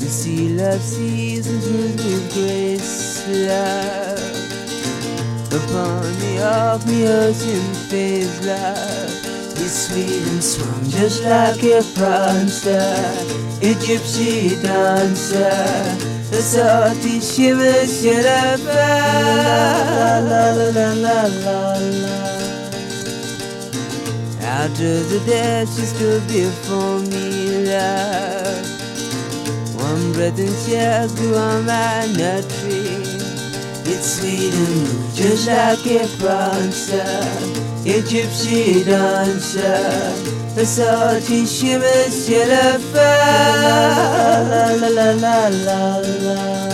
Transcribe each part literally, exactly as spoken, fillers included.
The sea love seasons move with grace, love. Upon me, off me, ocean phase, love. He's sweet and swung just like a prancer, a gypsy dancer. The salty shivers yet I find. La la la la la la. Out of the depths you stood before me, love. One breath and shall grew on my nut tree. It's sweet and moved just like a prancer, a gypsy dancer. The salty shivers yet I find. La la la la la la.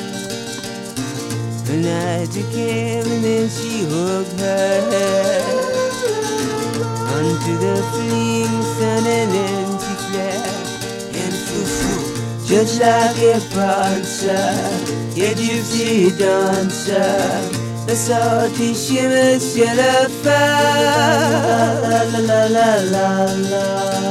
The night came and then she hooked her head onto the fleeing sun, and then she fled and flew, just like a prancer, a gypsy dancer. The salty shivers yet I find. La la la la la la.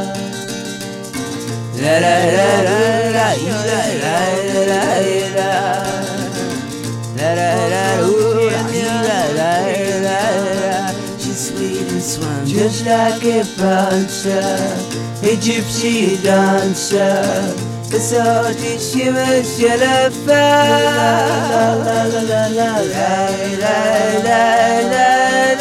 La la la la la la la la la. La la la ooh la la la la. She's sweet and swung just like a prancer, a gypsy dancer. The salty shivers yet I find. La la la la la la la la la.